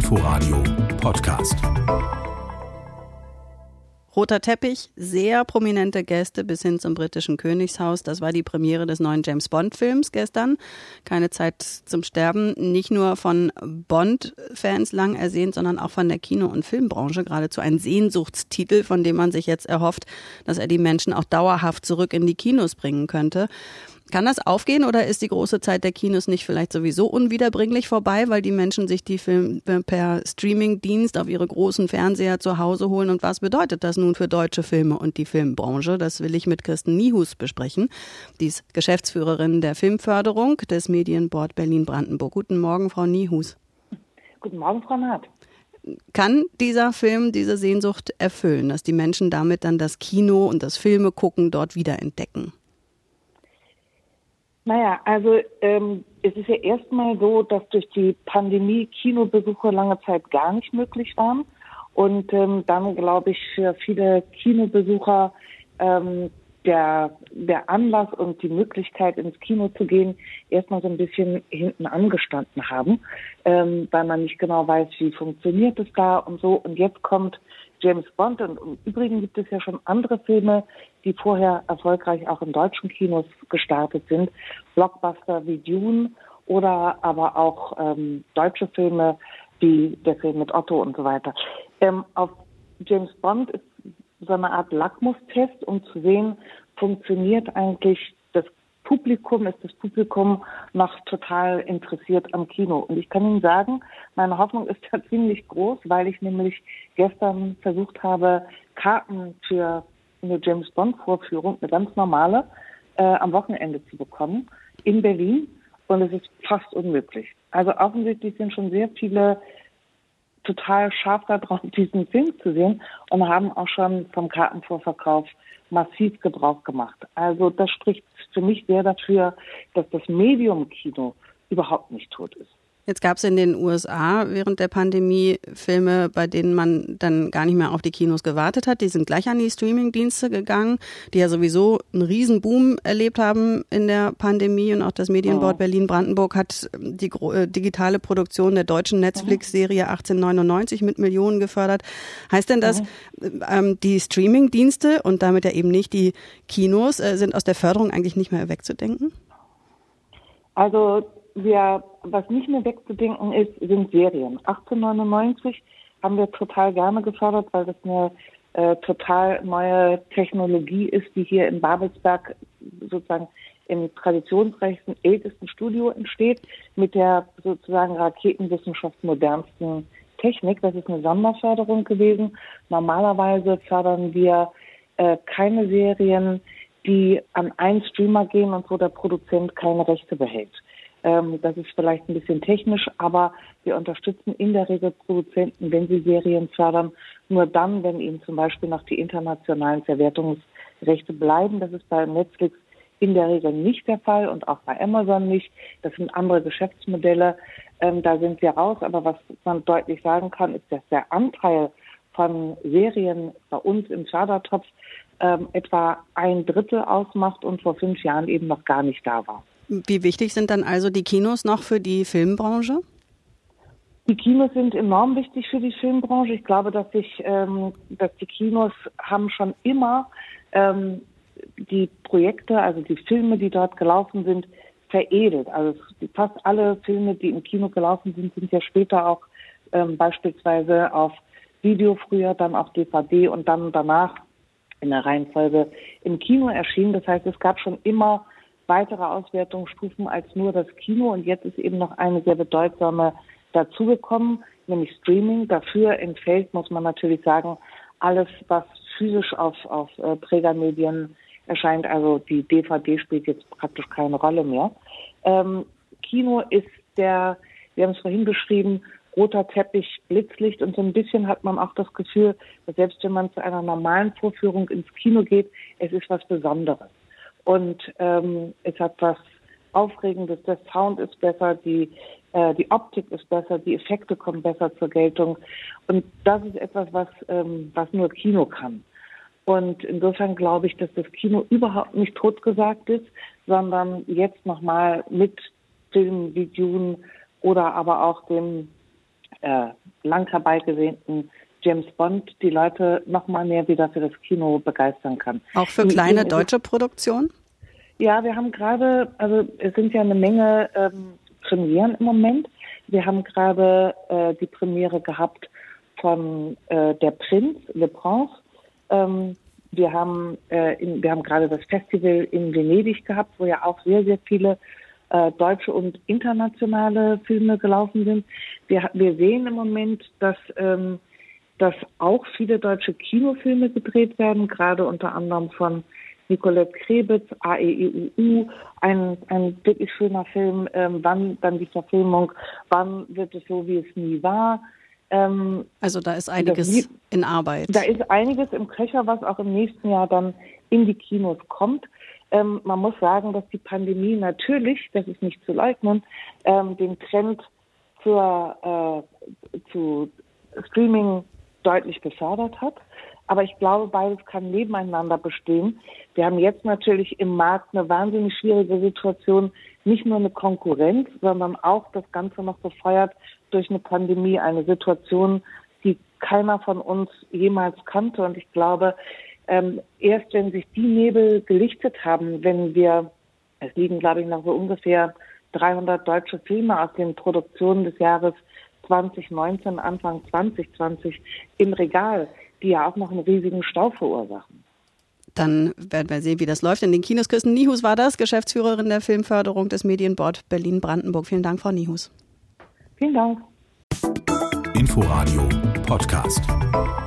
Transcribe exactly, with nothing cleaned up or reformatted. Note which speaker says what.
Speaker 1: Inforadio Podcast.
Speaker 2: Roter Teppich, sehr prominente Gäste bis hin zum britischen Königshaus. Das war die Premiere des neuen James-Bond-Films gestern. Keine Zeit zum Sterben. Nicht nur von Bond-Fans lang ersehnt, sondern auch von der Kino- und Filmbranche. Geradezu ein Sehnsuchtstitel, von dem man sich jetzt erhofft, dass er die Menschen auch dauerhaft zurück in die Kinos bringen könnte. Kann das aufgehen oder ist die große Zeit der Kinos nicht vielleicht sowieso unwiederbringlich vorbei, weil die Menschen sich die Filme per Streamingdienst auf ihre großen Fernseher zu Hause holen? Und was bedeutet das nun für deutsche Filme und die Filmbranche? Das will ich mit Kirsten Niehus besprechen. Die ist Geschäftsführerin der Filmförderung des Medienboard Berlin-Brandenburg. Guten Morgen, Frau Niehus.
Speaker 3: Guten Morgen, Frau Naht.
Speaker 2: Kann dieser Film diese Sehnsucht erfüllen, dass die Menschen damit dann das Kino und das Filme gucken dort wiederentdecken?
Speaker 3: Naja, also ähm, es ist ja erstmal so, dass durch die Pandemie Kinobesuche lange Zeit gar nicht möglich waren. Und ähm, dann, glaube ich, für viele Kinobesucher ähm, der, der Anlass und die Möglichkeit, ins Kino zu gehen, erstmal so ein bisschen hinten angestanden haben, ähm, weil man nicht genau weiß, wie funktioniert es da und so. Und jetzt kommt James Bond. Und im Übrigen gibt es ja schon andere Filme, die vorher erfolgreich auch in deutschen Kinos gestartet sind. Blockbuster wie Dune oder aber auch ähm, deutsche Filme wie der Film mit Otto und so weiter. Ähm, auf James Bond ist so eine Art Lackmustest, um zu sehen, funktioniert eigentlich das Publikum, ist das Publikum noch total interessiert am Kino. Und ich kann Ihnen sagen, meine Hoffnung ist da ziemlich groß, weil ich nämlich gestern versucht habe, Karten für eine James-Bond-Vorführung, eine ganz normale, äh, am Wochenende zu bekommen in Berlin. Und es ist fast unmöglich. Also offensichtlich sind schon sehr viele total scharf darauf, diesen Film zu sehen und haben auch schon vom Kartenvorverkauf massiv Gebrauch gemacht. Also das spricht für mich sehr dafür, dass das Medium Kino überhaupt nicht tot ist.
Speaker 2: Jetzt gab es in den U S A während der Pandemie Filme, bei denen man dann gar nicht mehr auf die Kinos gewartet hat. Die sind gleich an die Streamingdienste gegangen, die ja sowieso einen Riesenboom erlebt haben in der Pandemie. Und auch das Medienboard oh. Berlin-Brandenburg hat die äh, digitale Produktion der deutschen Netflix-Serie achtzehnhundertneunundneunzig mit Millionen gefördert. Heißt denn das, mhm. ähm, die Streamingdienste und damit ja eben nicht die Kinos äh, sind aus der Förderung eigentlich nicht mehr wegzudenken?
Speaker 3: Also Wir, was nicht mehr wegzudenken ist, sind Serien. achtzehnhundertneunundneunzig haben wir total gerne gefördert, weil das eine äh, total neue Technologie ist, die hier in Babelsberg sozusagen im traditionsreichsten, ältesten Studio entsteht, mit der sozusagen Raketenwissenschaft modernsten Technik. Das ist eine Sonderförderung gewesen. Normalerweise fördern wir äh, keine Serien, die an einen Streamer gehen und wo der Produzent keine Rechte behält. Das ist vielleicht ein bisschen technisch, aber wir unterstützen in der Regel Produzenten, wenn sie Serien fördern, nur dann, wenn ihnen zum Beispiel noch die internationalen Verwertungsrechte bleiben. Das ist bei Netflix in der Regel nicht der Fall und auch bei Amazon nicht. Das sind andere Geschäftsmodelle, ähm, da sind wir raus. Aber was man deutlich sagen kann, ist, dass der Anteil von Serien bei uns im Fördertopf ähm, etwa ein Drittel ausmacht und vor fünf Jahren eben noch gar nicht da war.
Speaker 2: Wie wichtig sind dann also die Kinos noch für die Filmbranche?
Speaker 3: Die Kinos sind enorm wichtig für die Filmbranche. Ich glaube, dass sich, ähm, dass die Kinos haben schon immer ähm, die Projekte, also die Filme, die dort gelaufen sind, veredelt. Also fast alle Filme, die im Kino gelaufen sind, sind ja später auch ähm, beispielsweise auf Video, früher dann auf D V D und dann danach in der Reihenfolge im Kino erschienen. Das heißt, es gab schon immer weitere Auswertungsstufen als nur das Kino. Und jetzt ist eben noch eine sehr bedeutsame dazugekommen, nämlich Streaming. Dafür entfällt, muss man natürlich sagen, alles, was physisch auf, auf äh, Trägermedien erscheint. Also die D V D spielt jetzt praktisch keine Rolle mehr. Ähm, Kino ist der, wir haben es vorhin beschrieben, roter Teppich, Blitzlicht. Und so ein bisschen hat man auch das Gefühl, dass selbst wenn man zu einer normalen Vorführung ins Kino geht, es ist was Besonderes. Und ähm, es hat was Aufregendes, der Sound ist besser, die, äh, die Optik ist besser, die Effekte kommen besser zur Geltung. Und das ist etwas, was, ähm, was nur Kino kann. Und insofern glaube ich, dass das Kino überhaupt nicht totgesagt ist, sondern jetzt nochmal mit Filmen wie Dune oder aber auch dem äh, lang herbeigesehnten James Bond die Leute noch mal mehr wieder für das Kino begeistern kann.
Speaker 2: Auch für kleine deutsche Produktionen?
Speaker 3: Ja, wir haben gerade, also es sind ja eine Menge ähm, Premieren im Moment. Wir haben gerade äh, die Premiere gehabt von äh, Der Prinz, Le Prince. Ähm, wir haben äh, in, wir haben gerade das Festival in Venedig gehabt, wo ja auch sehr, sehr viele äh, deutsche und internationale Filme gelaufen sind. Wir, wir sehen im Moment, dass ähm, dass auch viele deutsche Kinofilme gedreht werden, gerade unter anderem von Nicolette Krebitz, A E E U U, ein, ein wirklich schöner Film, ähm, wann dann die Verfilmung, wann wird es so, wie es nie war. Ähm,
Speaker 2: also da ist einiges das, in Arbeit.
Speaker 3: Da ist einiges im Köcher, was auch im nächsten Jahr dann in die Kinos kommt. Ähm, man muss sagen, dass die Pandemie natürlich, das ist nicht zu leugnen, ähm, den Trend zur, äh, zu Streaming deutlich gefördert hat. Aber ich glaube, beides kann nebeneinander bestehen. Wir haben jetzt natürlich im Markt eine wahnsinnig schwierige Situation, nicht nur eine Konkurrenz, sondern auch das Ganze noch befeuert durch eine Pandemie, eine Situation, die keiner von uns jemals kannte. Und ich glaube, ähm, erst wenn sich die Nebel gelichtet haben, wenn wir, es liegen, glaube ich, noch so ungefähr dreihundert deutsche Filme aus den Produktionen des Jahres zwanzig neunzehn, Anfang zwanzig zwanzig im Regal, die ja auch noch einen riesigen Stau verursachen.
Speaker 2: Dann werden wir sehen, wie das läuft in den Kinos. Kirsten Niehus war das, Geschäftsführerin der Filmförderung des Medienboard Berlin-Brandenburg. Vielen Dank, Frau Niehus.
Speaker 3: Vielen Dank.
Speaker 1: Inforadio Podcast.